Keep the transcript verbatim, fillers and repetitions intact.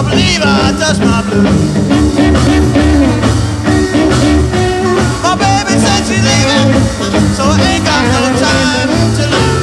believe I touched my blues. My baby said she's leaving, so I ain't got no time to lose.